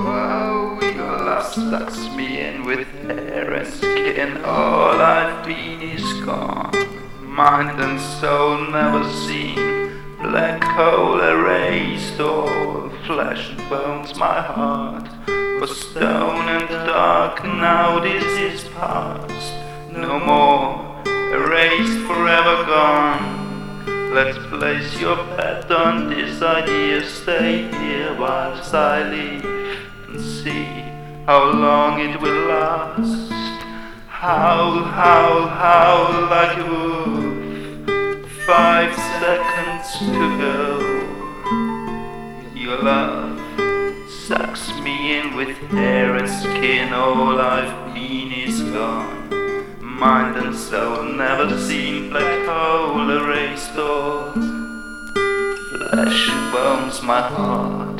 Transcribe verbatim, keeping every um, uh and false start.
oh, your love sucks me in with hair and skin. All I've been is gone, mind and soul never seen. Black hole erased all flesh and bones, my heart was stone and dark. Now this is past, no more, erased, forever gone. Let's place your bet on this idea. Stay here whilst I leave, and see how long it will last. Howl, howl, howl like a wolf, five seconds to go. Your love sucks me in with hair and skin. All I've been is gone, mind and soul never seen. Black hole erased all flesh and bones, my heart